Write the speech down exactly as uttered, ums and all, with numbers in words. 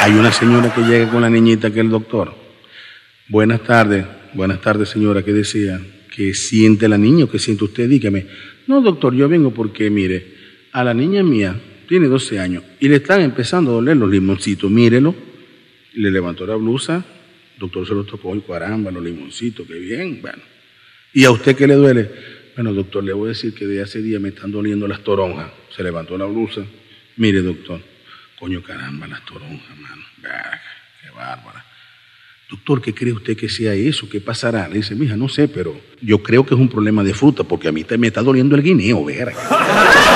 Hay una señora que llega con la niñita que es el doctor. Buenas tardes, buenas tardes señora, ¿qué decía? ¿Qué siente la niña o qué siente usted? Dígame. No, doctor, yo vengo porque, mire, a la niña mía tiene doce años y le están empezando a doler los limoncitos, mírelo. Le levantó la blusa, el doctor se los tocó y caramba, los limoncitos, qué bien, bueno. ¿Y a usted qué le duele? Bueno, doctor, le voy a decir que de hace días me están doliendo las toronjas. Se levantó la blusa. Mire, doctor, coño, caramba, las toronjas, mano. Verga, qué bárbara. Doctor, ¿qué cree usted que sea eso? ¿Qué pasará? Le dice, mija, no sé, pero yo creo que es un problema de fruta, porque a mí me está doliendo el guineo, verga.